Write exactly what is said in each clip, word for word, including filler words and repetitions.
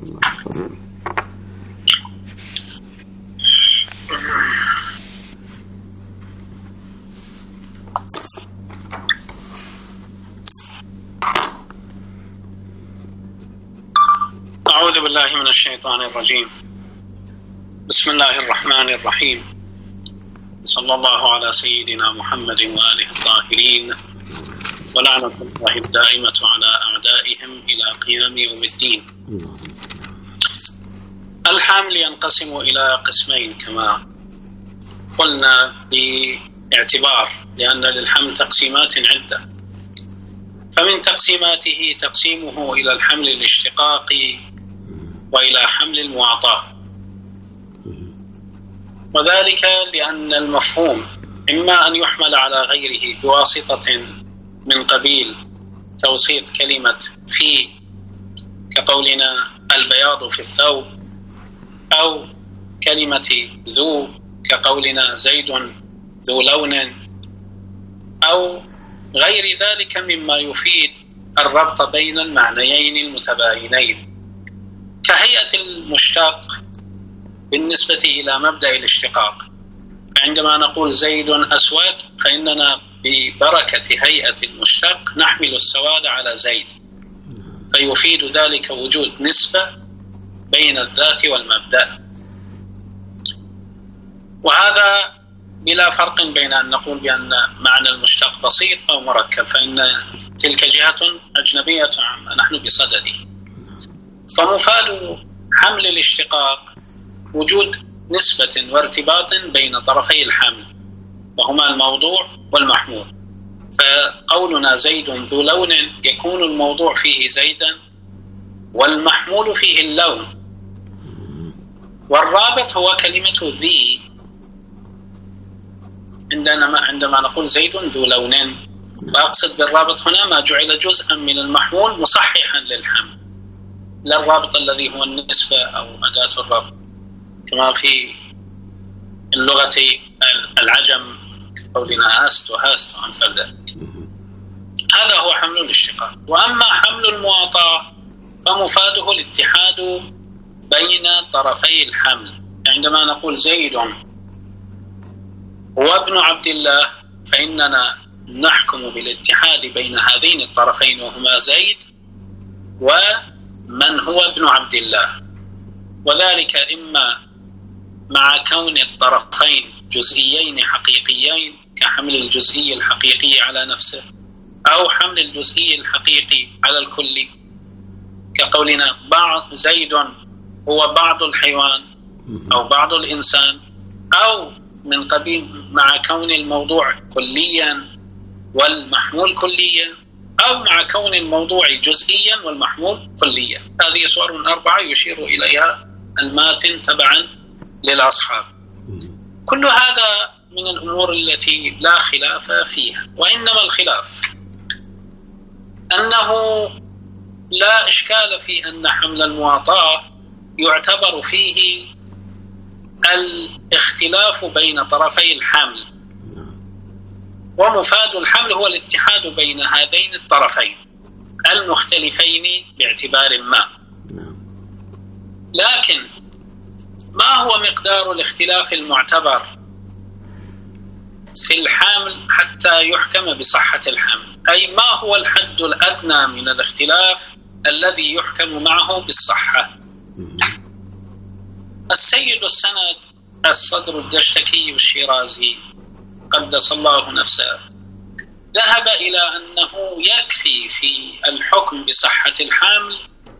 أعوذ بالله من الشيطان الرجيم. بسم الله الرحمن الرحيم. صلى الله على سيدنا محمد وآله الطاهرين، ولعنة الله الدائمة على أعدائهم إلى قيام يوم الدين. الحمل ينقسم إلى قسمين كما قلنا باعتبار، لأن للحمل تقسيمات عدة. فمن تقسيماته تقسيمه إلى الحمل الاشتقاقي وإلى حمل المعطاة، وذلك لأن المفهوم إما أن يحمل على غيره بواسطة من قبيل توسيط كلمة في، كقولنا البياض في الثوب، أو كلمة ذو كقولنا زيد ذو لون، أو غير ذلك مما يفيد الربط بين المعنيين المتباينين، كهيئة المشتق بالنسبة إلى مبدأ الاشتقاق. فعندما نقول زيد أسود فإننا ببركة هيئة المشتق نحمل السواد على زيد، فيفيد ذلك وجود نسبة بين الذات والمبدأ. وهذا بلا فرق بين أن نقول بأن معنى المشتق بسيط أو مركب، فإن تلك جهة أجنبية عما نحن بصدده. فمفاد حمل الاشتقاق وجود نسبة وارتباط بين طرفي الحمل، وهما الموضوع والمحمول. فقولنا زيد ذو لون يكون الموضوع فيه زيدا والمحمول فيه اللون، والرابط هو كلمة ذي عندما عندما نقول زيد ذو لون. وأقصد بالرابط هنا ما جعل جزءا من المحمول مصححا للحمل، لا الرابط الذي هو النسبة أو أداة الربط كما في اللغة العجم قولنا آست وهاست وأمثال ذلك. هذا هو حمل الاشتقاق. وأما حمل المعطاة فمفاده الاتحاد بين طرفي الحمل. عندما نقول زيد وابن عبد الله فإننا نحكم بالاتحاد بين هذين الطرفين، وهما زيد ومن هو ابن عبد الله، وذلك إما مع كون الطرفين جزئيين حقيقيين كحمل الجزئي الحقيقي على نفسه، أو حمل الجزئي الحقيقي على الكلي كقولنا بعض زيد هو بعض الحيوان أو بعض الإنسان، أو من قبيل مع كون الموضوع كليا والمحمول كليا، أو مع كون الموضوع جزئيا والمحمول كليا. هذه صور أربعة يشير إليها الماتن تبعا للأصحاب. كل هذا من الأمور التي لا خلاف فيها، وإنما الخلاف أنه لا إشكال في أن حمل المعطاة يعتبر فيه الاختلاف بين طرفي الحمل، ومفاد الحمل هو الاتحاد بين هذين الطرفين المختلفين باعتبار ما. لكن ما هو مقدار الاختلاف المعتبر في الحمل حتى يحكم بصحة الحمل؟ أي ما هو الحد الأدنى من الاختلاف الذي يحكم معه بالصحة؟ السيد السند الصدر الدشتكي الشيرازي قدس الله نفسه ذهب إلى أنه يكفي في الحكم بصحة الحمل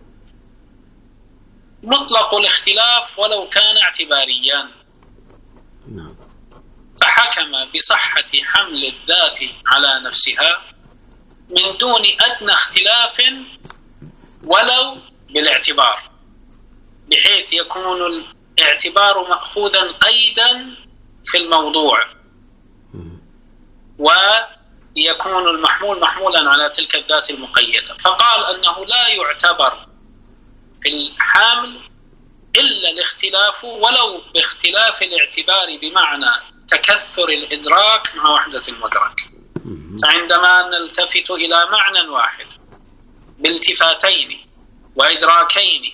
مطلق الاختلاف ولو كان اعتباريا، فحكم بصحة حمل الذات على نفسها من دون أدنى اختلاف ولو بالاعتبار، بحيث يكون الاعتبار مأخوذا قيدا في الموضوع، ويكون المحمول محمولا على تلك الذات المقيدة. فقال أنه لا يعتبر في الحامل إلا الاختلاف ولو باختلاف الاعتبار بمعنى تكثر الإدراك مع وحدة المدرك. فعندما نلتفت إلى معنى واحد بالتفاتين وإدراكين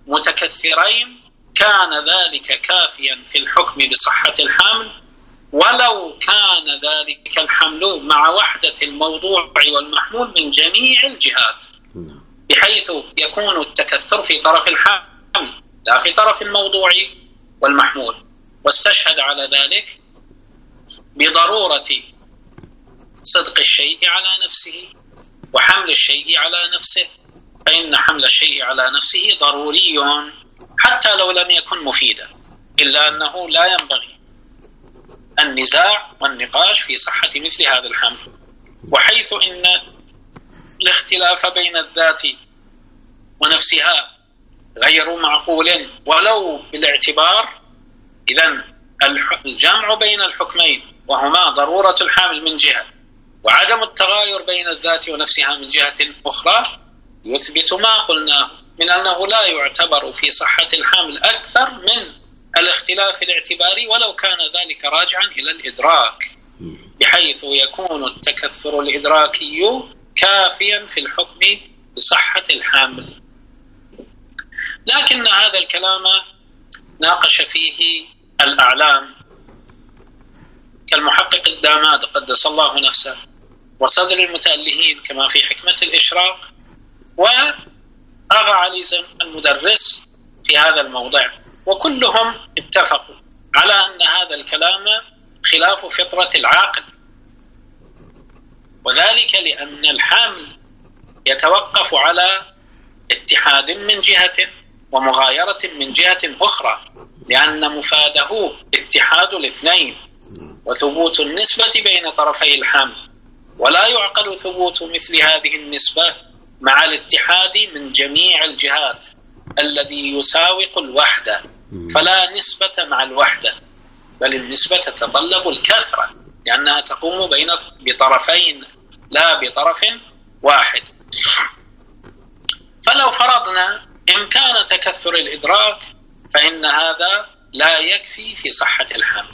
متكثرين كان ذلك كافيا في الحكم بصحة الحمل، ولو كان ذلك الحمل مع وحدة الموضوع والمحمول من جميع الجهات، بحيث يكون التكثر في طرف الحمل لا في طرف الموضوع والمحمول. واستشهد على ذلك بضرورة صدق الشيء على نفسه وحمل الشيء على نفسه، فإن حمل الشيء على نفسه ضروري حتى لو لم يكن مفيدا، إلا أنه لا ينبغي النزاع والنقاش في صحة مثل هذا الحمل. وحيث إن الاختلاف بين الذات ونفسها غير معقول ولو بالاعتبار، إذن الجمع بين الحكمين وهما ضرورة الحمل من جهة وعدم التغاير بين الذات ونفسها من جهة أخرى يثبت ما قلناه من أنه لا يعتبر في صحة الحمل أكثر من الاختلاف الاعتباري، ولو كان ذلك راجعا إلى الإدراك، بحيث يكون التكثر الإدراكي كافيا في الحكم بصحة الحمل. لكن هذا الكلام ناقش فيه الأعلام كالمحقق الداماد قدس الله نفسه وصدر المتألهين كما في حكمة الإشراق، وأغا عليزم المدرس في هذا الموضع، وكلهم اتفقوا على أن هذا الكلام خلاف فطرة العاقل، وذلك لأن الحمل يتوقف على اتحاد من جهة ومغايرة من جهة أخرى، لأن مفاده اتحاد الاثنين وثبوت النسبة بين طرفي الحمل، ولا يعقل ثبوت مثل هذه النسبة مع الاتحاد من جميع الجهات الذي يساوق الوحدة، فلا نسبة مع الوحدة، بل النسبة تتطلب الكثرة لأنها تقوم بين بطرفين لا بطرف واحد. فلو فرضنا إمكان تكثر الإدراك فإن هذا لا يكفي في صحة الحمل.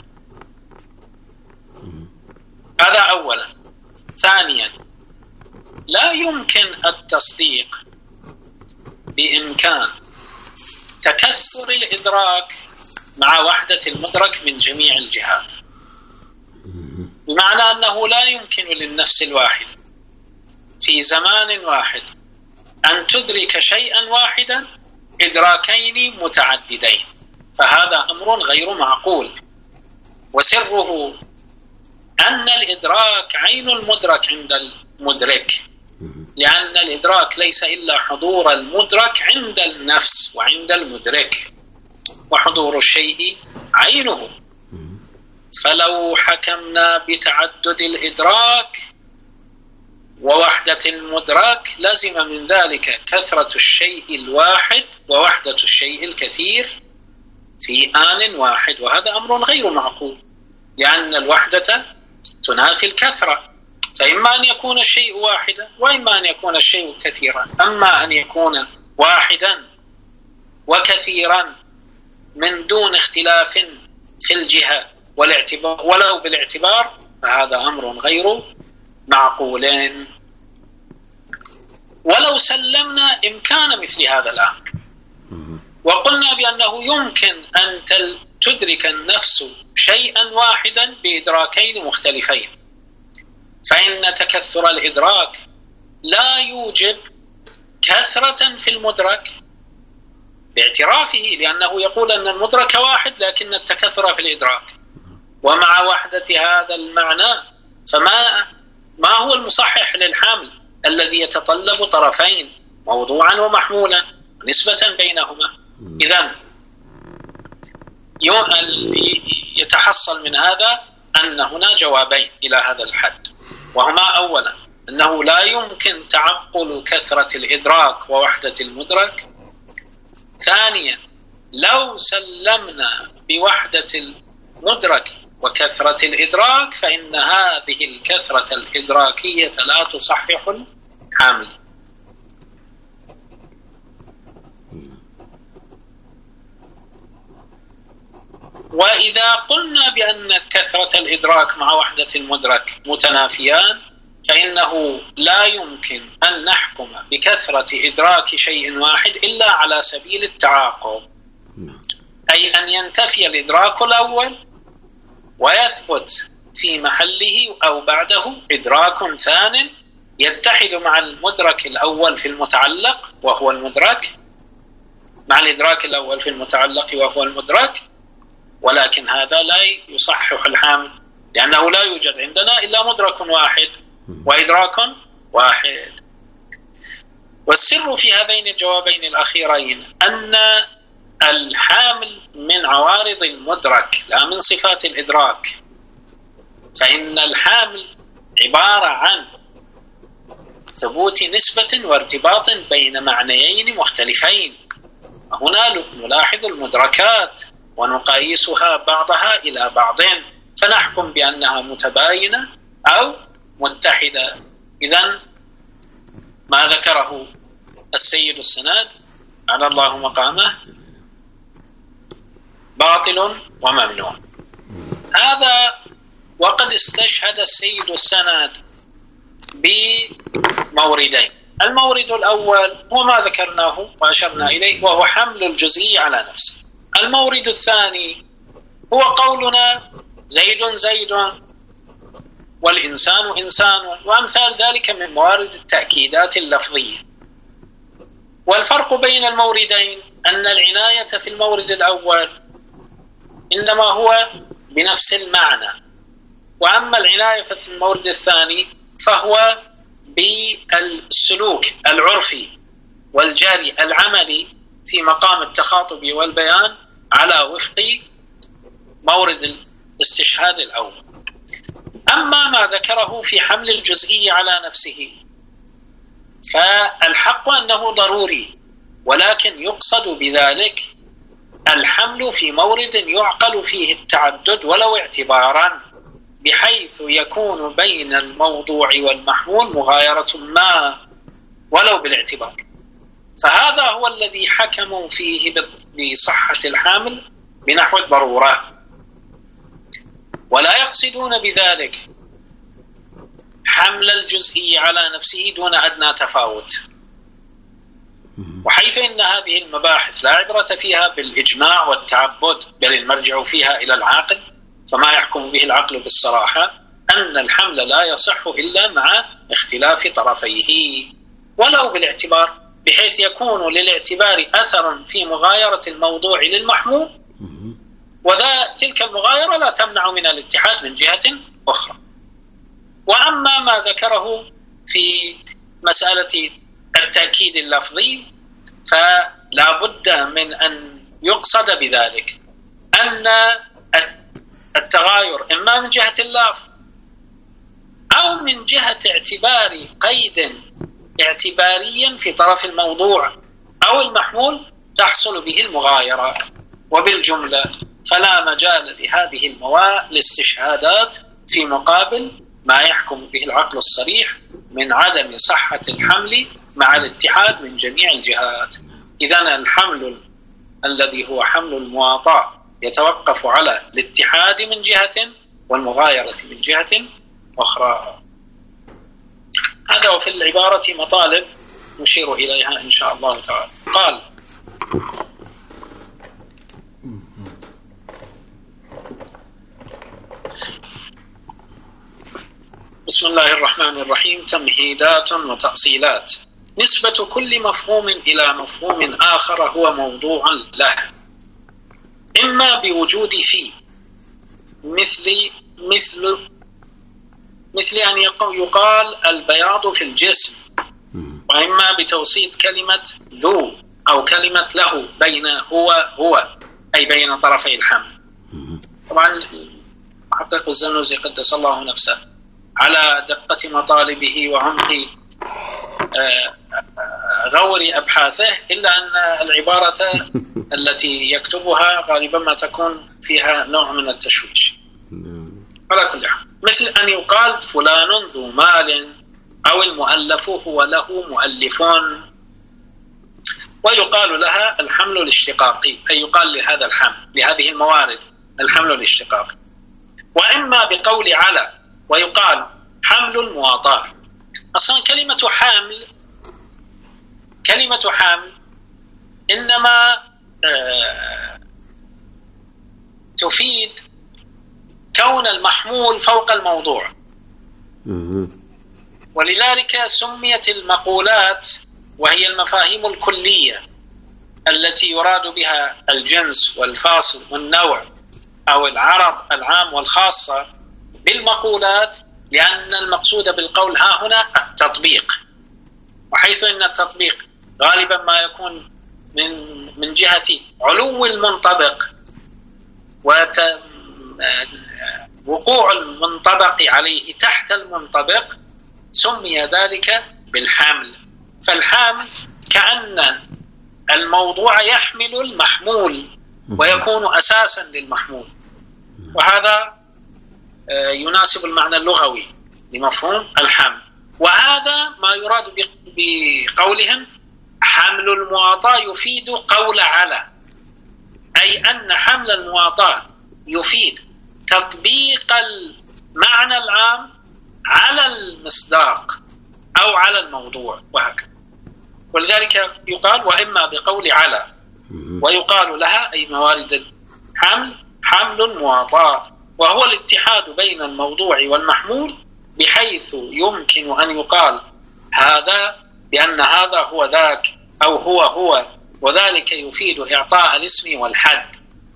هذا أولا. ثانيا، لا يمكن التصديق بإمكان تكثر الإدراك مع وحدة المدرك من جميع الجهات، بمعنى أنه لا يمكن للنفس الواحدة في زمان واحد أن تدرك شيئا واحدا إدراكين متعددين، فهذا أمر غير معقول. وسره أن الإدراك عين المدرك عند المدرك، لأن الإدراك ليس إلا حضور المدرك عند النفس وعند المدرك، وحضور الشيء عينه. فلو حكمنا بتعدد الإدراك ووحدة المدرك لزم من ذلك كثرة الشيء الواحد ووحدة الشيء الكثير في آن واحد، وهذا أمر غير معقول، لأن الوحدة تنافي الكثرة، فإما أن يكون الشيء واحدا وإما أن يكون الشيء كثيرا. أما أن يكون واحدا وكثيرا من دون اختلاف في الجهة والاعتبار ولو بالاعتبار فهذا أمر غير معقول. ولو سلمنا إمكان مثل هذا الأمر وقلنا بأنه يمكن أن تدرك النفس شيئا واحدا بإدراكين مختلفين، فإن تكثر الإدراك لا يوجب كثرة في المدرك باعترافه، لأنه يقول أن المدرك واحد لكن التكثر في الإدراك. ومع وحدة هذا المعنى فما ما هو المصحح للحمل الذي يتطلب طرفين موضوعا ومحمولا نسبة بينهما؟ إذن يتحصل من هذا أن هنا جوابين إلى هذا الحد، وهما أولا أنه لا يمكن تعقل كثرة الإدراك ووحدة المدرك. ثانيا، لو سلمنا بوحدة المدرك وكثرة الإدراك فإن هذه الكثرة الإدراكية لا تصحح الحمل. وإذا قلنا بأن كثرة الإدراك مع وحدة المدرك متنافيان فإنه لا يمكن أن نحكم بكثرة إدراك شيء واحد إلا على سبيل التعاقب، أي أن ينتفي الإدراك الأول ويثبت في محله أو بعده إدراك ثان يتحد مع المدرك الأول في المتعلق وهو المدرك، مع الإدراك الأول في المتعلق وهو المدرك، ولكن هذا لا يصحح الحمل، لأنه لا يوجد عندنا إلا مدرك واحد وإدراك واحد. والسر في هذين الجوابين الأخيرين أن الحامل من عوارض المدرك لا من صفات الإدراك، فإن الحامل عبارة عن ثبوت نسبة وارتباط بين معنيين مختلفين. هنا نلاحظ المدركات ونقايسها بعضها إلى بعض فنحكم بأنها متباينة أو متحدة. إذن ما ذكره السيد السناد على الله مقامه باطل وممنوع. هذا وقد استشهد السيد السناد بموردين. المورد الأول هو ما ذكرناه وأشرنا إليه وهو حمل الجزئي على نفسه. المورد الثاني هو قولنا زيد زيد والإنسان إنسان وأمثال ذلك من موارد التأكيدات اللفظية. والفرق بين الموردين أن العناية في المورد الأول إنما هو بنفس المعنى، وأما العناية في المورد الثاني فهو بالسلوك العرفي والجاري العملي في مقام التخاطب والبيان على وفق مورد الاستشهاد الأول. أما ما ذكره في حمل الجزئي على نفسه فالحق أنه ضروري، ولكن يقصد بذلك الحمل في مورد يعقل فيه التعدد ولو اعتبارا، بحيث يكون بين الموضوع والمحمول مغايرة ما ولو بالاعتبار. فهذا هو الذي حكموا فيه بصحة الحامل بنحو الضرورة، ولا يقصدون بذلك حمل الجزئي على نفسه دون أدنى تفاوت. وحيث إن هذه المباحث لا عبرة فيها بالإجماع والتعبد، بل المرجع فيها إلى العاقل، فما يحكم به العقل بالصراحة أن الحمل لا يصح إلا مع اختلاف طرفيه ولو بالاعتبار، بحيث يكون للاعتبار أثر في مغايرة الموضوع للمحمول، وذا تلك المغايرة لا تمنع من الاتحاد من جهة أخرى. وأما ما ذكره في مسألة التأكيد اللفظي فلا بد من أن يقصد بذلك أن التغاير إما من جهة اللفظ أو من جهة اعتبار قيد اعتباريا في طرف الموضوع أو المحمول تحصل به المغايرة. وبالجملة فلا مجال لهذه المواء الاستشهادات في مقابل ما يحكم به العقل الصريح من عدم صحة الحمل مع الاتحاد من جميع الجهات. إذن الحمل الذي هو حمل المواطاة يتوقف على الاتحاد من جهة والمغايرة من جهة أخرى. هذا وفي العبارة مطالب نشير إليها إن شاء الله تعالى. قال: بسم الله الرحمن الرحيم. تمهيدات وتأصيلات. نسبة كل مفهوم إلى مفهوم آخر هو موضوع له، إما بوجود فيه مثل مثل مثل أن يقال البياض في الجسم، وإما بتوسيط كلمة ذو أو كلمة له بين هو هو أي بين طرفي الحمل. طبعا محقق الزنوزي قدس الله نفسه على دقة مطالبه وعمق غور أبحاثه، إلا أن العبارة التي يكتبها غالبا ما تكون فيها نوع من التشويش. على كل حال، مثل أن يقال فلان ذو مال، أو المؤلف هو له مؤلفون، ويقال لها الحمل الاشتقاقي، أي يقال لهذا الحمل لهذه الموارد الحمل الاشتقاقي. وإما بقول على ويقال حمل المواطاة، أصلا كلمة حامل كلمة حامل إنما آه تفيد كون المحمول فوق الموضوع، ولذلك سميت المقولات وهي المفاهيم الكلية التي يراد بها الجنس والفاصل والنوع أو العرض العام والخاصة بالمقولات، لأن المقصود بالقول ها هنا التطبيق، وحيث أن التطبيق غالبا ما يكون من من جهة علو المنطبق ووقوع المنطبق عليه تحت المنطبق، سمي ذلك بالحمل. فالحامل كأن الموضوع يحمل المحمول ويكون أساسا للمحمول، وهذا يناسب المعنى اللغوي لمفهوم الحمل. وهذا ما يراد بقولهم حمل المواطاة يفيد قول على، أي أن حمل المواطاة يفيد تطبيق المعنى العام على المصداق أو على الموضوع وهكذا. ولذلك يقال وإما بقول على، ويقال لها أي موارد الحمل حمل المواطاة، وهو الاتحاد بين الموضوع والمحمول بحيث يمكن أن يقال هذا بأن هذا هو ذاك أو هو هو، وذلك يفيد إعطاء الاسم والحد.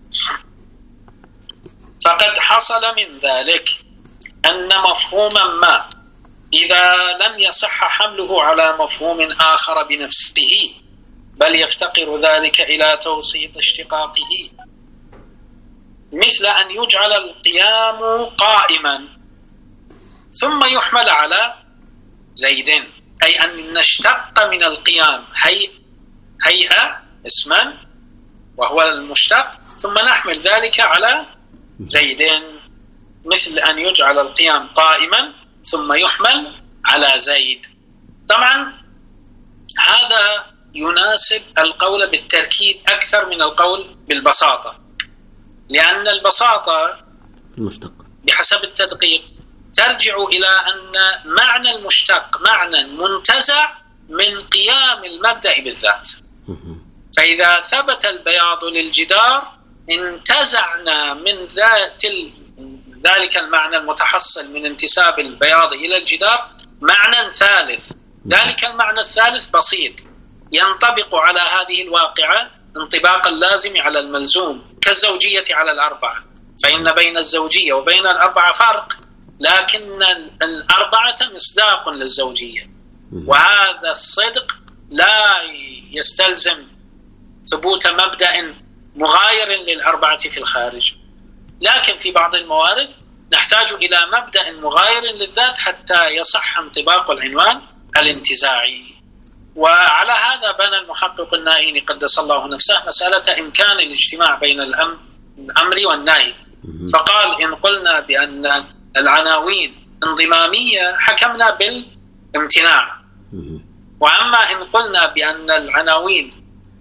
فقد حصل من ذلك أن مفهوما ما إذا لم يصح حمله على مفهوم آخر بنفسه بل يفتقر ذلك إلى توسيط اشتقاقه، مثل أن يجعل القيام قائما ثم يحمل على زيد، أي أن نشتق من القيام هي هيئة اسما وهو المشتق ثم نحمل ذلك على زيد، مثل أن يجعل القيام قائما ثم يحمل على زيد. طبعا هذا يناسب القول بالتركيب أكثر من القول بالبساطة، لأن البساطة المشتق بحسب التدقيق ترجع إلى أن معنى المشتق معنى منتزع من قيام المبدأ بالذات. فإذا ثبت البياض للجدار انتزعنا من ذات ذلك المعنى المتحصل من انتساب البياض إلى الجدار معنى ثالث، ذلك المعنى الثالث بسيط ينطبق على هذه الواقعة انطباق اللازم على الملزوم، كالزوجية على الأربعة، فإن بين الزوجية وبين الأربعة فرق، لكن الأربعة مصداق للزوجية، وهذا الصدق لا يستلزم ثبوت مبدأ مغاير للأربعة في الخارج، لكن في بعض الموارد نحتاج إلى مبدأ مغاير للذات حتى يصح انطباق العنوان الانتزاعي. وعلى هذا بنى المحقق النائيني قدس الله نفسه مسألة إمكان الاجتماع بين الأمر والنهي، فقال إن قلنا بأن العناوين انضمامية حكمنا بالامتناع، وأما إن قلنا بأن العناوين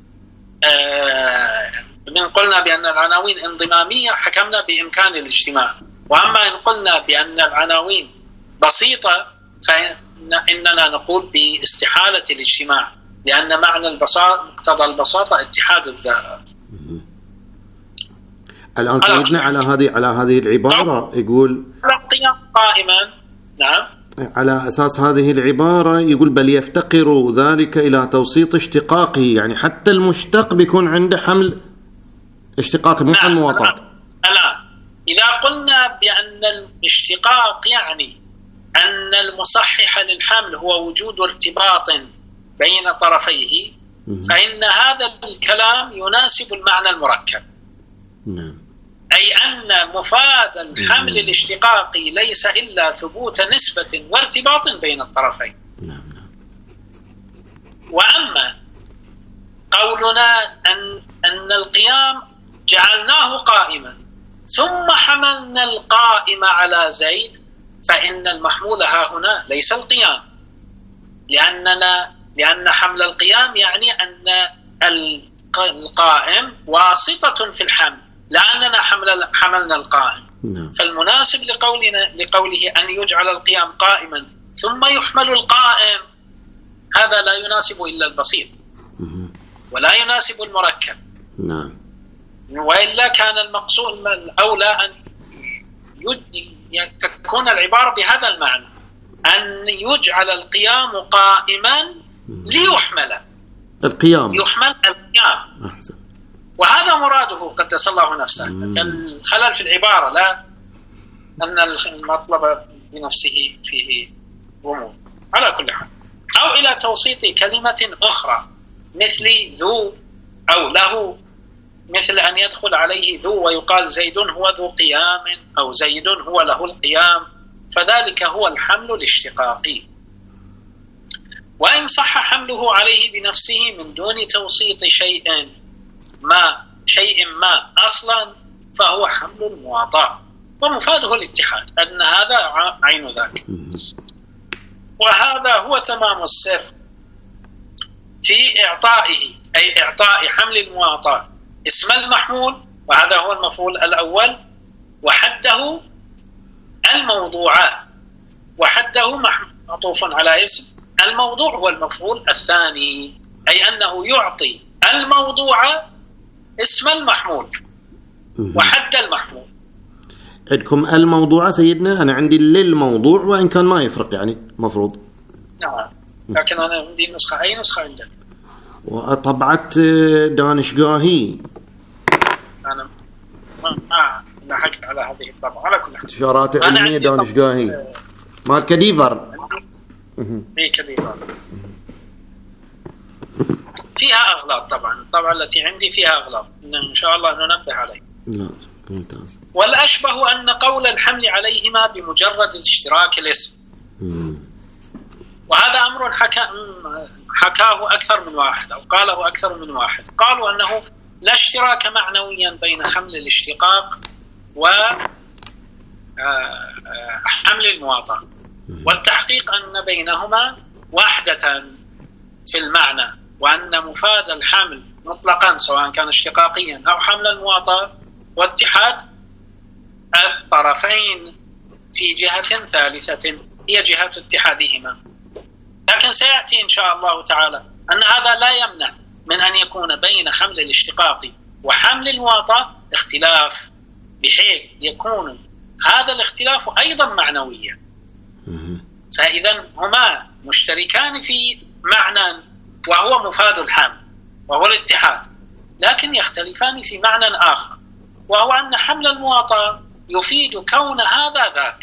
آه إن قلنا بأن العناوين انضمامية حكمنا بإمكان الاجتماع، وأما إن قلنا بأن العناوين بسيطة فإننا نقول باستحالة الاجتماع، لأن معنى البساطة مقتضى البساطة اتحاد الذات. الآن سيدنا على هذه على هذه العبارة يقول القيام قائما، نعم، على أساس هذه العبارة يقول بل يفتقر ذلك إلى توسيط اشتقاقه، يعني حتى المشتق بيكون عنده حمل اشتقاق مو حمل مواطاة. الآن إذا قلنا بأن الاشتقاق يعني أن المصحح للحمل هو وجود ارتباط بين طرفيه، فإن هذا الكلام يناسب المعنى المركب، أي أن مفاد الحمل الاشتقاقي ليس إلا ثبوت نسبة وارتباط بين الطرفين. وأما قولنا أن, أن القيام جعلناه قائما ثم حملنا القائم على زيد، فإن المحمول ها هنا ليس القيام، لأننا لأن حمل القيام يعني أن القائم واسطة في الحمل، لأننا حمل حملنا القائم. فالمناسب لقولنا لقوله أن يجعل القيام قائما ثم يحمل القائم، هذا لا يناسب إلا البسيط ولا يناسب المركب. نعم. وإلا كان المقصود الأولى أن تكون العبارة بهذا المعنى، أن يجعل القيام قائما ليحمل القيام، يحمل القيام. أحسن. وهذا مراده قدس الله نفسه. الخلل في العبارة، لا أن المطلب بنفسه فيه غموض. على كل حال، أو إلى توسيط كلمة أخرى مثل ذو أو له، مثل أن يدخل عليه ذو ويقال زيد هو ذو قيام، أو زيد هو له القيام، فذلك هو الحمل الاشتقاقي. وإن صح حمله عليه بنفسه من دون توسيط شيء ما شيء ما أصلا، فهو حمل المواطاة، ومفاده الاتحاد، أن هذا عين ذاك. وهذا هو تمام السر في إعطائه، أي إعطاء حمل المواطاة اسم المحمول، وهذا هو المفعول الأول، وحده الموضوعات، وحده معطوف على اسم الموضوع هو المفعول الثاني، أي أنه يعطي الموضوع اسم المحمول وحد المحمول. عندكم الموضوع سيدنا، أنا عندي للموضوع، وإن كان ما يفرق يعني مفروض. نعم، لكن أنا عندي نسخة. أي نسخة عندك؟ وطبعت دانشقاهي. أنا ما ما حكت على هذه الطبعة. على كل حال، شارات علمية دانشقاهي مال كديفر. إيه كديفر فيها أغلاط طبعا. الطبعة التي عندي فيها أغلاط، إن شاء الله ننبه عليه. لا ممتاز. والأشبه أن قول الحمل عليهما بمجرد اشتراك الاسم، وهذا أمر حكى حكاه أكثر من واحد، أو قاله أكثر من واحد. قالوا أنه لا اشتراك معنويا بين حمل الاشتقاق وحمل المواطأة، والتحقيق أن بينهما وحدة في المعنى، وأن مفاد الحمل مطلقا سواء كان اشتقاقيا أو حمل المواطأة واتحاد الطرفين في جهة ثالثة هي جهة اتحادهما. لكن سيأتي إن شاء الله تعالى أن هذا لا يمنع من أن يكون بين حمل الاشتقاق وحمل المواطأة اختلاف، بحيث يكون هذا الاختلاف أيضا معنويا. فإذا هما مشتركان في معنى وهو مفاد الحمل وهو الاتحاد، لكن يختلفان في معنى آخر، وهو أن حمل المواطأة يفيد كون هذا ذاك،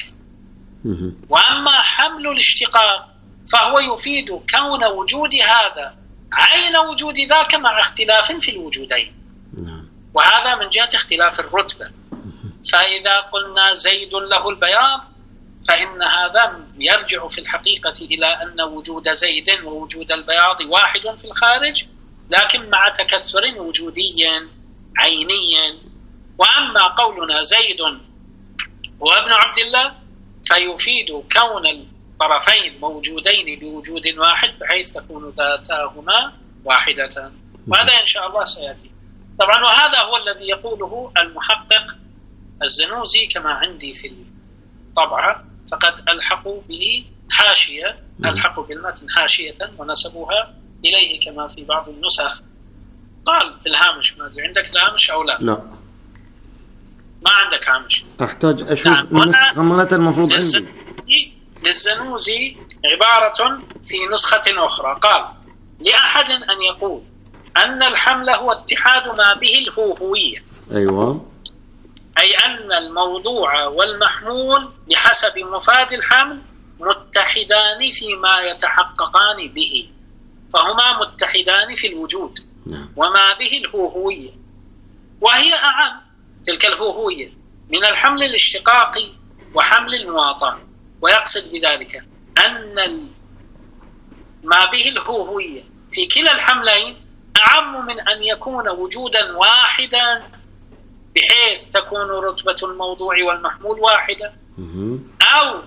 وأما حمل الاشتقاق فهو يفيد كون وجود هذا عين وجود ذاك مع اختلاف في الوجودين، وهذا من جهة اختلاف الرتبة. فإذا قلنا زيد له البياض، فإن هذا يرجع في الحقيقة إلى أن وجود زيد ووجود البياض واحد في الخارج، لكن مع تكثر وجودي عيني. وأما قولنا زيد هو ابن عبد الله، فيفيد كون الطرفين موجودين بوجود واحد، بحيث تكون ذاتاهما واحدة. وهذا إن شاء الله سيأتي طبعا. وهذا هو الذي يقوله المحقق الزنوزي كما عندي في الطبعة، فقد ألحقوا به حاشية، ألحقوا بالمتن حاشية ونسبوها إليه كما في بعض النسخ. قال في الهامش، ما أدري عندك الهامش أو لا؟ لا، ما عندك هامش. أحتاج أشوف النسخة مالتها المفروض عندي. للزنوزي عبارة في نسخة أخرى، قال لأحد أن يقول أن الحمل هو اتحاد ما به الهوهوية. أيوة. أي أن الموضوع والمحمول بحسب مفاد الحمل متحدان فيما يتحققان به، فهما متحدان في الوجود. نعم. وما به الهوهوية، وهي أعم تلك الهوهوية من الحمل الاشتقاقي وحمل المواطأة. ويقصد بذلك أن ما به الهوهوية في كلا الحملين أعم من أن يكون وجودا واحدا، بحيث تكون رتبة الموضوع والمحمول واحدة، أو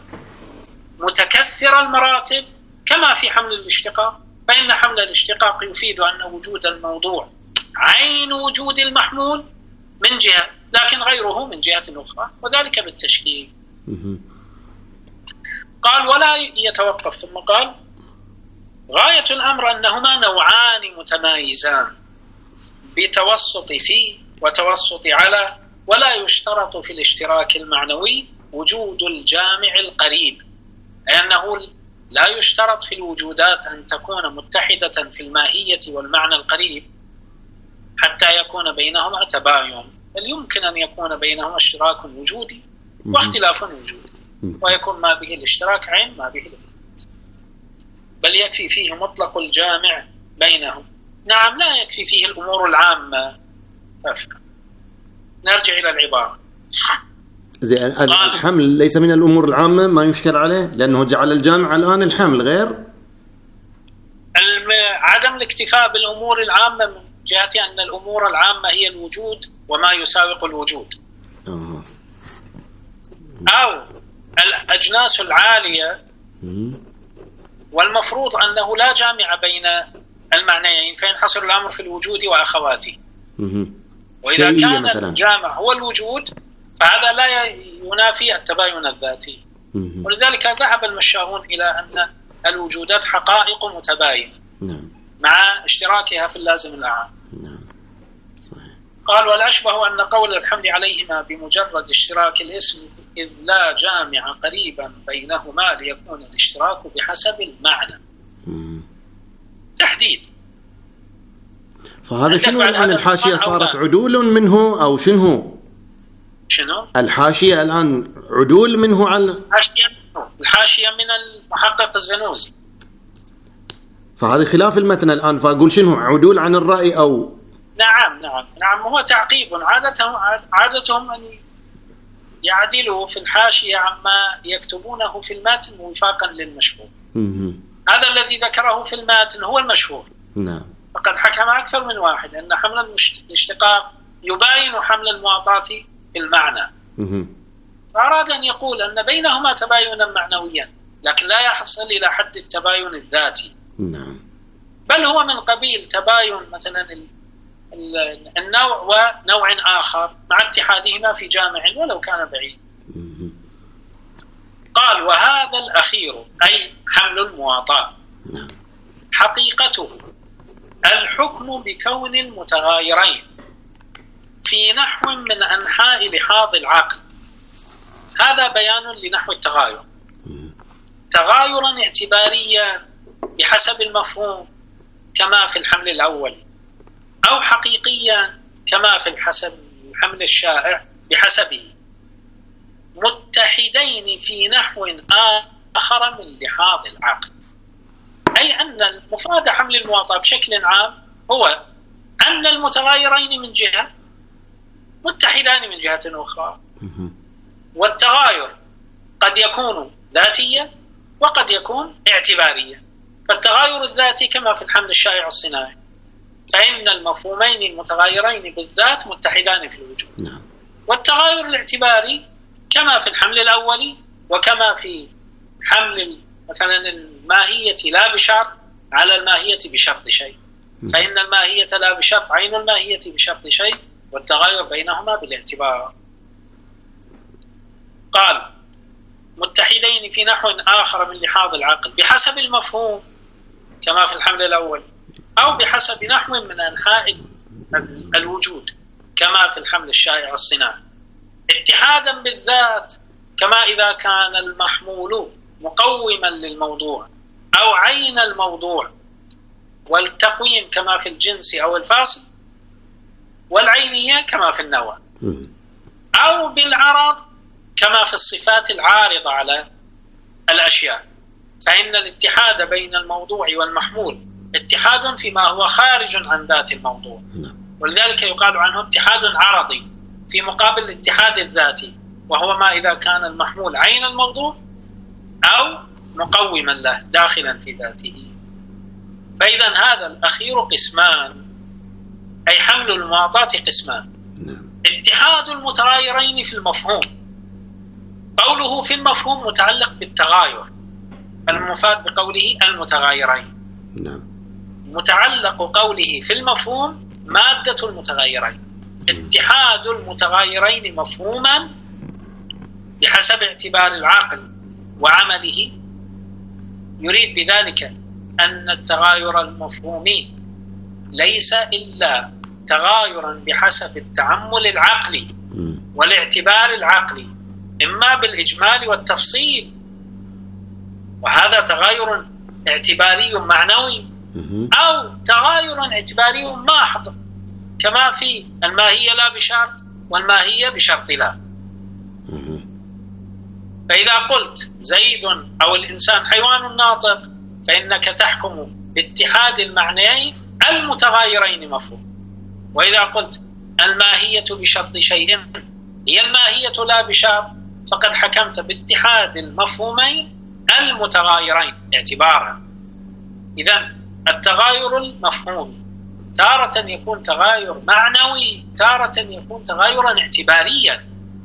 متكثر المراتب كما في حمل الاشتقاق. فإن حمل الاشتقاق يفيد أن وجود الموضوع عين وجود المحمول من جهة، لكن غيره من جهة أخرى، وذلك بالتشكيل. قال ولا يتوقف، ثم قال غاية الأمر أنهما نوعان متمايزان بتوسط في وتوسط على، ولا يشترط في الاشتراك المعنوي وجود الجامع القريب، أي أنه لا يشترط في الوجودات أن تكون متحدة في الماهية والمعنى القريب حتى يكون بينهما تباين، بل يمكن أن يكون بينهما اشتراك وجودي واختلاف وجودي، ويكون ما به الاشتراك عين ما به الاشتراك، بل يكفي فيه مطلق الجامع بينهم. نعم، لا يكفي فيه الأمور العامة. فافهم. نرجع إلى العبارة. زي الحمل ليس من الأمور العامة، ما يشكل عليه، لأنه جعل الجامع الآن الحمل غير عدم الاكتفاء بالأمور العامة من جهة أن الأمور العامة هي الوجود وما يساوق الوجود. أوه. أو الأجناس العالية، والمفروض أنه لا جامع بين المعنيين، فينحصر الأمر في الوجود وأخواته. وإذا كان الجامع هو الوجود فهذا لا ينافي التباين الذاتي. ولذلك ذهب المشاهون إلى أن الوجودات حقائق متباينة مع اشتراكها في اللازم الأعم. قال والأشبه أن قول الحمد عليهما بمجرد اشتراك الاسم، إذ لا جامع قريبا بينهما ليكون الاشتراك بحسب المعنى. تحديد. فهذا شنو الآن الحاشية صارت عدول منه أو شنو؟ شنو؟ الحاشية الآن عدول منه على الحاشية الحاشية من المحقق الزنوزي. فهذا خلاف المتن الآن، فأقول شنو عدول عن الرأي أو نعم نعم نعم هو تعقيب. عادتهم عادتهم أن يعدلوا في الحاشية عما يكتبونه في المتن وفاقا للمشهور. هذا الذي ذكره في المتن هو المشهور. نعم. فقد حكم أكثر من واحد أن حمل الاشتقاق يباين حمل المعطاة في المعنى. فأراد أن يقول أن بينهما تباينا معنويا، لكن لا يحصل إلى حد التباين الذاتي. نعم. بل هو من قبيل تباين مثلا النوع ونوع آخر مع اتحادهما في جامع ولو كان بعيد. قال وهذا الأخير أي حمل المواطاة حقيقته الحكم بكون المتغايرين في نحو من أنحاء لحاظ العقل. هذا بيان لنحو التغاير، تغايرا اعتباريا بحسب المفهوم كما في الحمل الأول، أو حقيقيا كما في الحسب الحمل الشائع بحسبه، متحدين في نحو آخر من لحاظ العقل. أي أن المفاد حمل المواطأ بشكل عام هو أن المتغايرين من جهة متحدان من جهة أخرى، والتغاير قد يكون ذاتيا وقد يكون اعتباريا. فالتغاير الذاتي كما في الحمل الشائع الصناعي، فإن المفهومين المتغايرين بالذات متحدان في الوجود. والتغاير الاعتباري كما في الحمل الأولي وكما في حمل مثلا الماهية لا بشرط على الماهية بشرط شيء، فإن الماهية لا بشرط عين الماهية بشرط شيء، والتغاير بينهما بالاعتبار. قال متحدين في نحو آخر من لحاظ العقل بحسب المفهوم كما في الحمل الأول، أو بحسب نحو من أنحاء الوجود كما في الحمل الشائع الصناعي، اتحادا بالذات كما إذا كان المحمول مقوما للموضوع أو عين الموضوع، والتقويم كما في الجنس أو الفاصل، والعينية كما في النوع، أو بالعرض كما في الصفات العارضة على الأشياء. فإن الاتحاد بين الموضوع والمحمول اتحاد فيما هو خارج عن ذات الموضوع، ولذلك يقال عنه اتحاد عرضي في مقابل الاتحاد الذاتي، وهو ما إذا كان المحمول عين الموضوع أو مقوما له داخلا في ذاته. فإذا هذا الأخير قسمان، أي حمل المواطاة قسمان. اتحاد المتغايرين في المفهوم، قوله في المفهوم متعلق بالتغاير، المفاد بقوله المتغايرين. متعلق قوله في المفهوم مادة المتغايرين، اتحاد المتغايرين مفهوما بحسب اعتبار العقل وعمله، يريد بذلك أن التغاير المفهومي ليس إلا تغايرا بحسب التعمل العقلي والاعتبار العقلي، إما بالإجمال والتفصيل، وهذا تغاير اعتباري معنوي، أو تغاير اعتباري محض كما في الماهية لا بشرط والماهية بشرط لا. فإذا قلت زيد أو الإنسان حيوان ناطق فإنك تحكم باتحاد المعنيين المتغايرين مفهوم، وإذا قلت الماهية بشرط شيء هي الماهية لا بشرط فقد حكمت باتحاد المفهومين المتغايرين اعتبارا. إذن التغاير المفهومي تارة يكون تغاير معنوي، تارة يكون تغايرا اعتباريا،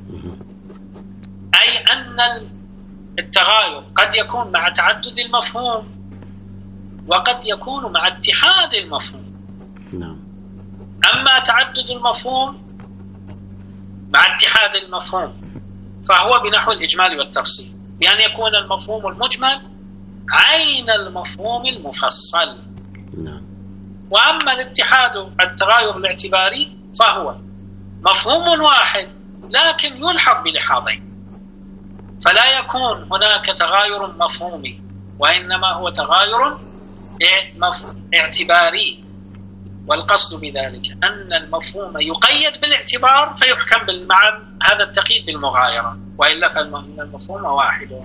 أي أن التغاير قد يكون مع تعدد المفهوم وقد يكون مع اتحاد المفهوم. أما تعدد المفهوم مع اتحاد المفهوم فهو بنحو الإجمال والتفصيل، بأن يعني يكون المفهوم المجمل عين المفهوم المفصل. وأما الاتحاد التغاير الاعتباري فهو مفهوم واحد لكن يلحظ بلحاظين، فلا يكون هناك تغاير مفهومي وإنما هو تغاير اعتباري. والقصد بذلك أن المفهوم يقيد بالاعتبار فيحكم بالمعنى، هذا التقييد بالمغايرة، وإلا فالمفهوم واحد.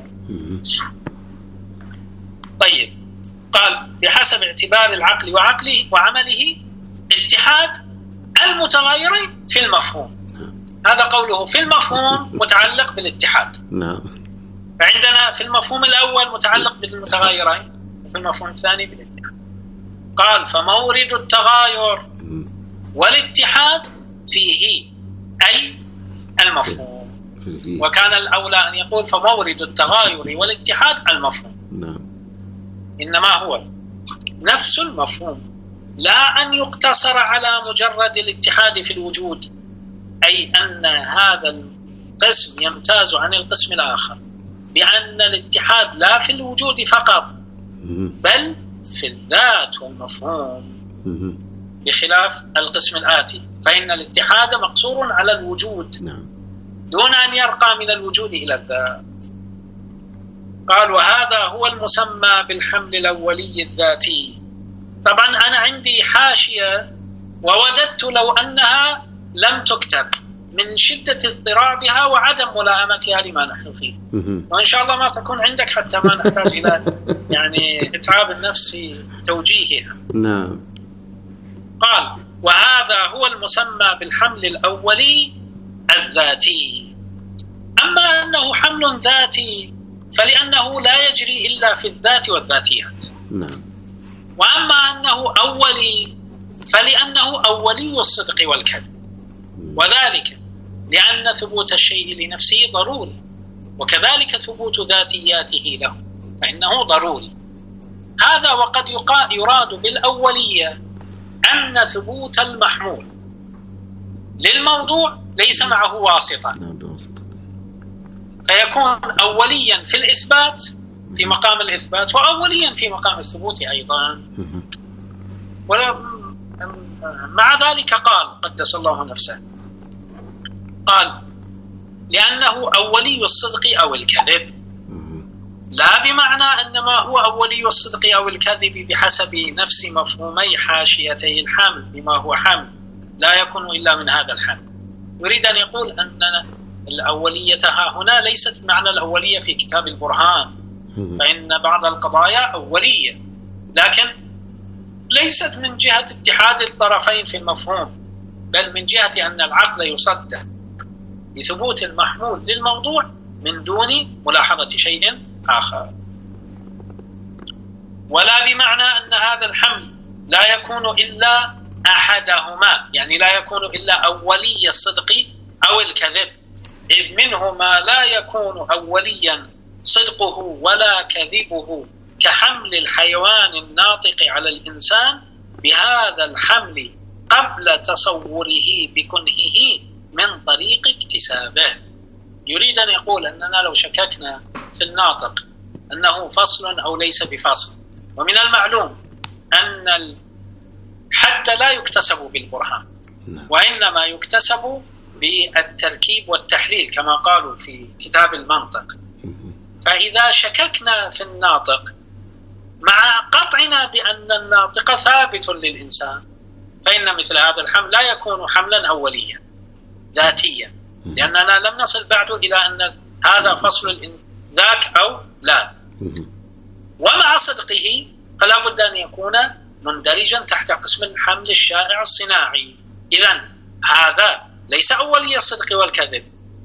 طيب، قال بحسب اعتبار العقل وعقله وعمله اتحاد المتغايرين في المفهوم. هذا قوله في المفهوم متعلق بالاتحاد. نعم. فعندنا في المفهوم الأول متعلق بالمتغايرين وفي المفهوم الثاني بالاتحاد. قال فمورد التغاير والاتحاد فيه أي المفهوم، وكان الأولى أن يقول فمورد التغاير والاتحاد المفهوم. إنما هو نفس المفهوم، لا أن يقتصر على مجرد الاتحاد في الوجود، أي أن هذا القسم يمتاز عن القسم الآخر بأن الاتحاد لا في الوجود فقط بل في الذات والمفهوم، بخلاف القسم الآتي فإن الاتحاد مقصور على الوجود دون أن يرقى من الوجود إلى الذات. قال وهذا هو المسمى بالحمل الأولي الذاتي. طبعا أنا عندي حاشية ووددت لو أنها لم تكتب من شدة اضطرابها وعدم ملائمتها لما نحن فيه، وإن شاء الله ما تكون عندك حتى ما نحتاج إلى يعني إتعاب النفس في توجيهها. نعم. قال وهذا هو المسمى بالحمل الأولي الذاتي. أما أنه حمل ذاتي فلأنه لا يجري إلا في الذات والذاتيات. نعم. وأما أنه أولي فلأنه أولي الصدق والكذب، وذلك لأن ثبوت الشيء لنفسه ضروري، وكذلك ثبوت ذاتياته له فإنه ضروري. هذا وقد يراد بالأولية أن ثبوت المحمول للموضوع ليس معه واسطة، فيكون أوليا في الإثبات في مقام الإثبات وأوليا في مقام الثبوت أيضا. ومع ذلك قال قدس الله نفسه، قال لأنه أولي الصدق أو الكذب، لا بمعنى أنما هو أولي الصدق أو الكذب بحسب نفس مفهومي حاشيتي الحمل بما هو حمل، لا يكون إلا من هذا الحمل. يريد أن يقول أن الأولية هنا ليست معنى الأولية في كتاب البرهان، فإن بعض القضايا أولية لكن ليست من جهة اتحاد الطرفين في المفهوم، بل من جهة أن العقل يصدق بثبوت المحمول للموضوع من دون ملاحظة شيء آخر. ولا بمعنى أن هذا الحمل لا يكون إلا أحدهما، يعني لا يكون إلا أولي الصدق أو الكذب، إذ منه ما لا يكون أوليا صدقه ولا كذبه كحمل الحيوان الناطق على الإنسان بهذا الحمل قبل تصوره بكنهه من طريق اكتسابه. يريد أن يقول أننا لو شككنا في الناطق أنه فصل أو ليس بفصل. ومن المعلوم أن الحد لا يكتسب بالبرهان، وإنما يكتسب بالتركيب والتحليل كما قالوا في كتاب المنطق. فإذا شككنا في الناطق مع قطعنا بأن الناطق ثابت للإنسان، فإن مثل هذا الحمل لا يكون حملا أوليا ذاتيا، لأننا لم نصل بعد إلى أن هذا فصل ذاك أو لا. ومع صدقه فلا بد أن يكون مندرجا تحت قسم الحمل الشائع الصناعي. إذن هذا ليس أولي الصدق والكذب،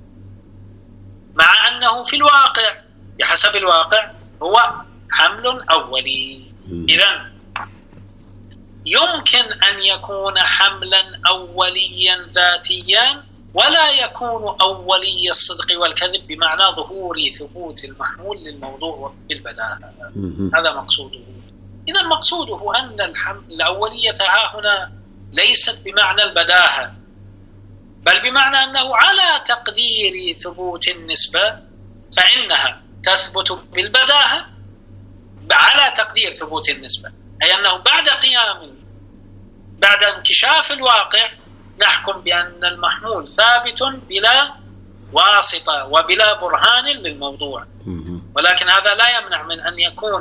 مع أنه في الواقع بحسب الواقع هو حمل أولي. إذن يمكن أن يكون حملا أوليا ذاتيا ولا يكون أولي الصدق والكذب بمعنى ظهور ثبوت المحمول للموضوع بالبداهة. هذا مقصوده. إذا مقصوده أن الأولية ها هنا ليست بمعنى البداهة، بل بمعنى أنه على تقدير ثبوت النسبة فإنها تثبت بالبداهة على تقدير ثبوت النسبة، أي أنه بعد قيام بعد انكشاف الواقع نحكم بأن المحمول ثابت بلا واسطة وبلا برهان للموضوع. ولكن هذا لا يمنع من أن يكون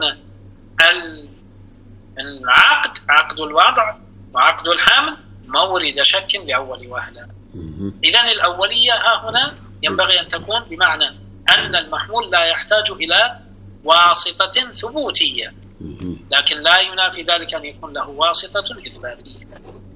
العقد عقد الوضع وعقد الحمل مورد شك لأول وهلة. إذن الأولية ها هنا ينبغي أن تكون بمعنى أن المحمول لا يحتاج إلى واسطة ثبوتية، لكن لا ينافي ذلك أن يكون له واسطة إثباتية.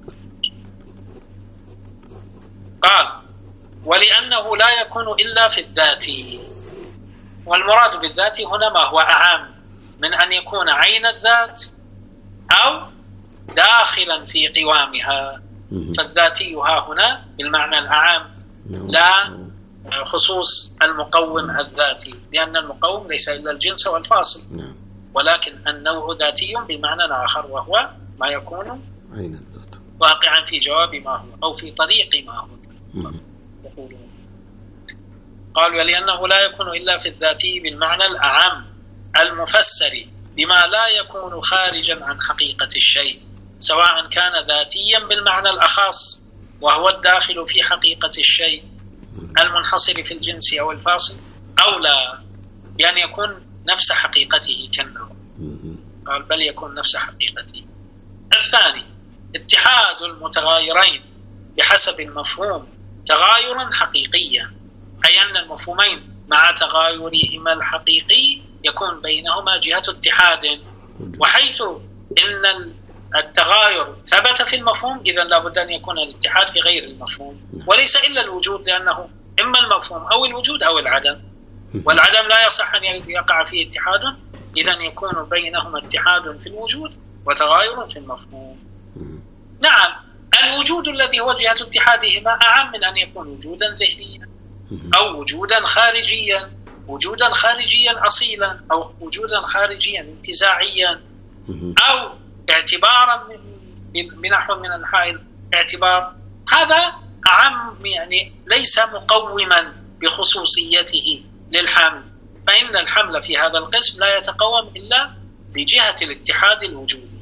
قال ولأنه لا يكون إلا في الذات، والمراد بالذات هنا ما هو أعم من أن يكون عين الذات أو داخلا في قوامها. فالذاتي ها هنا بالمعنى الأعام لا خصوص المقوم الذاتي، لأن المقوم ليس إلا الجنس والفاصل، ولكن النوع ذاتي بمعنى آخر وهو ما يكون عين الذات واقعا في جواب ما هو أو في طريق ما هو. يقولون قالوا ولأنه لا يكون إلا في الذاتي بالمعنى الأعم المفسر بما لا يكون خارجا عن حقيقة الشيء، سواء كان ذاتيا بالمعنى الأخص وهو الداخل في حقيقة الشيء المنحصر في الجنس أو الفاصل، أو لا بأن يعني يكون نفس حقيقته كالنوع، بل يكون نفس حقيقته. الثاني اتحاد المتغايرين بحسب المفهوم تغايرا حقيقيا، أي أن المفهومين مع تغايرهما الحقيقي يكون بينهما جهة اتحاد، وحيث إن التغاير ثبت في المفهوم إذن لابد أن يكون الاتحاد في غير المفهوم، وليس إلا الوجود، لأنه إما المفهوم أو الوجود أو العدم، والعدم لا يصح أن يقع فيه اتحاد، إذن يكون بينهما اتحاد في الوجود وتغاير في المفهوم. نعم الوجود الذي هو جهة اتحادهما أعم من أن يكون وجودا ذهنيا أو وجودا خارجيا، وجودا خارجيا أصيلا أو وجودا خارجيا انتزاعيا، أو اعتبارا بنحو من أنحاء الاعتبار. هذا أعم، يعني ليس مقوما بخصوصيته للحمل، فإن الحمل في هذا القسم لا يتقوم إلا بجهة الاتحاد الوجودي،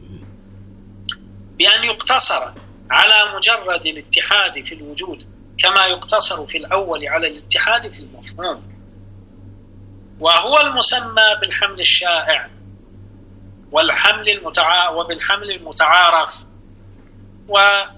بأن يقتصر على مجرد الاتحاد في الوجود كما يقتصر في الأول على الاتحاد في المفهوم، وهو المسمى بالحمل الشائع والحمل المتع... وبالحمل المتعارف، وجهة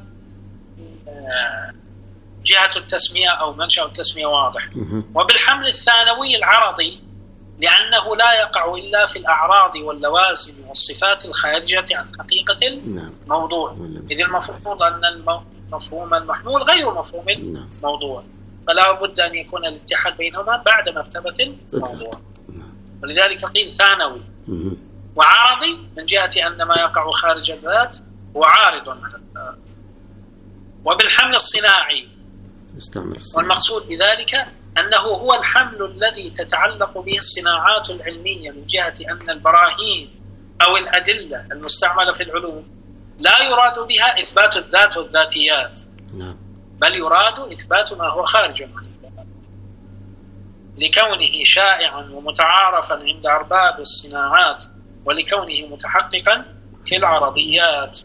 التسمية أو منشأ التسمية واضح، وبالحمل الثانوي العرضي لأنه لا يقع إلا في الأعراض واللوازم والصفات الخارجة عن حقيقة الموضوع، إذ المفروض أن المفهوم المحمول غير مفهوم الموضوع، فلا بد أن يكون الاتحاد بينهما بعد مرتبة الموضوع، ولذلك قيل ثانوي. وعارضي من جهة أن ما يقع خارج الذات هو عارض على الذات. وبالحمل الصناعي، والمقصود بذلك أنه هو الحمل الذي تتعلق به الصناعات العلمية من جهة أن البراهين أو الأدلة المستعملة في العلوم لا يراد بها إثبات الذات والذاتيات، بل يراد إثبات ما هو خارج عن الذات. لكونه شائعا ومتعارفا عند أرباب الصناعات ولكونه متحققا في العرضيات.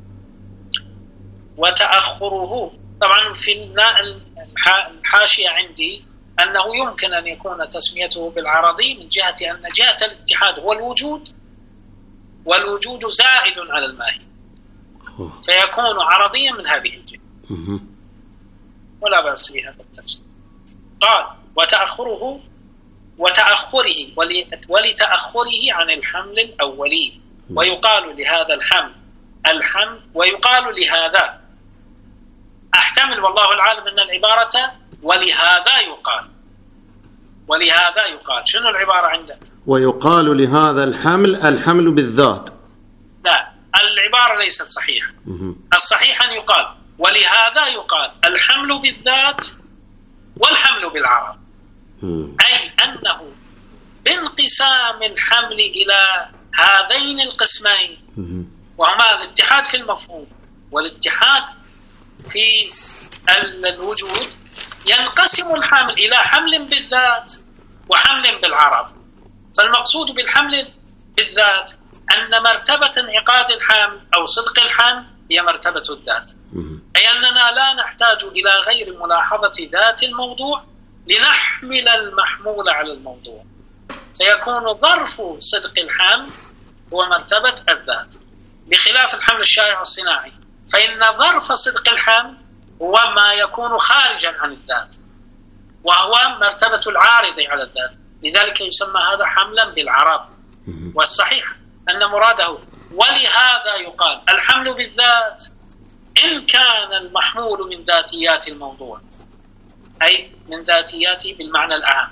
وتأخره طبعا في الحاشية عندي أنه يمكن أن يكون تسميته بالعرضي من جهة أن جهة الاتحاد هو الوجود، والوجود زائد على الماهي، فيكون عرضيا من هذه الجهة، ولا بأس بهذا التفسير. قال وتأخره وتأخره ولتأخره عن الحمل الأولي، ويقال لهذا الحمل الحمل ويقال لهذا، أحتمل والله العالم أن العبارة ولهذا يقال، ولهذا يقال. شنو العبارة عندك؟ ويقال لهذا الحمل الحمل بالذات. لا، العبارة ليست صحيحة. الصحيح أن يقال ولهذا يقال الحمل بالذات والحمل بالعرض، أي أنه بانقسام الحمل إلى هذين القسمين، وهما الاتحاد في المفهوم والاتحاد في الوجود، ينقسم الحمل إلى حمل بالذات وحمل بالعرض. فالمقصود بالحمل بالذات أن مرتبة انعقاد الحمل أو صدق الحمل هي مرتبة الذات، أي أننا لا نحتاج إلى غير ملاحظة ذات الموضوع لنحمل المحمول على الموضوع، فيكون ظرف صدق الحمل هو مرتبة الذات، بخلاف الحمل الشائع الصناعي فإن ظرف صدق الحمل هو ما يكون خارجا عن الذات، وهو مرتبة العارض على الذات، لذلك يسمى هذا حملا بالعرض. والصحيح أن مراده ولهذا يقال الحمل بالذات إن كان المحمول من ذاتيات الموضوع، أي من ذاتياته بالمعنى الأعم،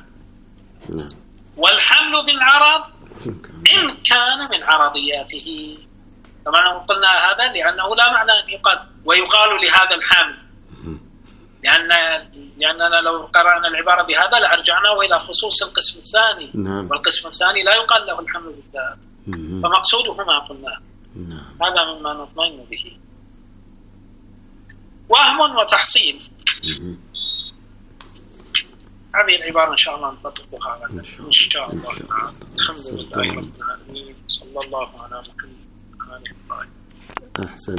والحمل بالعرض إن كان من عرضياته. طبعا قلنا هذا لأنه لا معنى أن يقال ويقال لهذا الحمل، لأن لأننا لو قرأنا العبارة بهذا لأرجعناه إلى خصوص القسم الثاني، نعم. والقسم الثاني لا يقال له الحمل بالذات، فمقصوده ما قلنا، نعم. هذا مما نطمئن به. وهم وتحصيل، هذه العبارة إن شاء الله نطبقها غدا إن شاء الله تعالى. الحمد لله رب العالمين، صلى الله على محمد وعلى آله وصحبه. أحسن.